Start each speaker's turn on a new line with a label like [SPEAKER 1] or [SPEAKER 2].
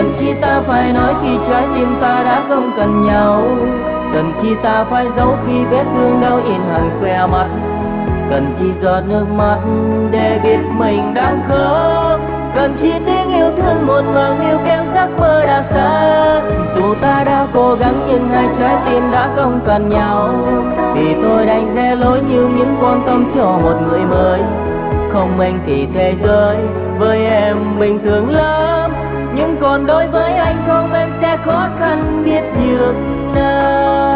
[SPEAKER 1] Cần chi ta phải nói khi trái tim ta đã không cần nhau? Cần chi ta phải giấu khi vết thương đau in hằn khoe mắt? Cần chi giọt nước mắt để biết mình đang khóc? Cần chi tiếng yêu thương một màng yêu kém giấc mơ đã xa? Dù ta đã cố gắng nhưng hai trái tim đã không cần nhau, thì tôi đành rẽ lối như những quan tâm cho một người mới. Không anh thì thế giới với em bình thường lắm, nhưng còn đối với anh không, em sẽ khó khăn biết nhường nào.